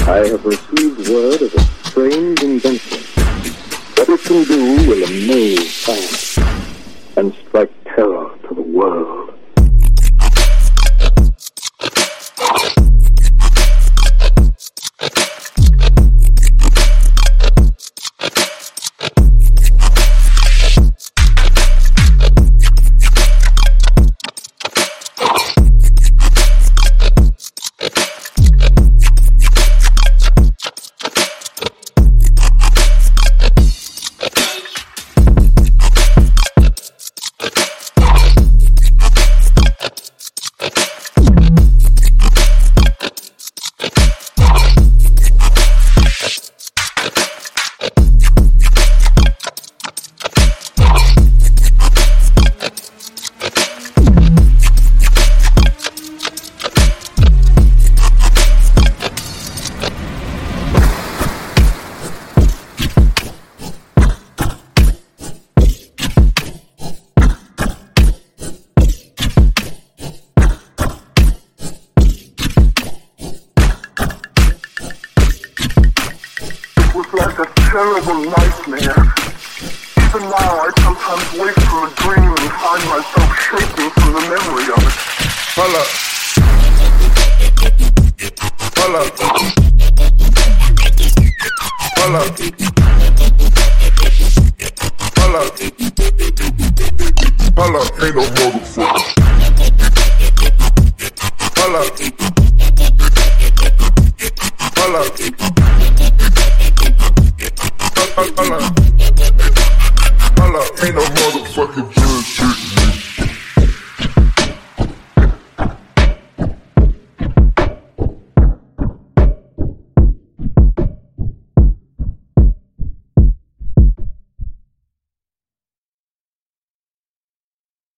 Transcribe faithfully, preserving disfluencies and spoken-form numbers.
I have received word of a strange invention. What it can do will amaze science and strike terror to the world. Like a terrible nightmare. Even now I sometimes wake from a dream and find myself shaking from the memory of it. Holla. Holla. Holla. Holla. Holla. Ain't no motherfucker. Holla. Holla.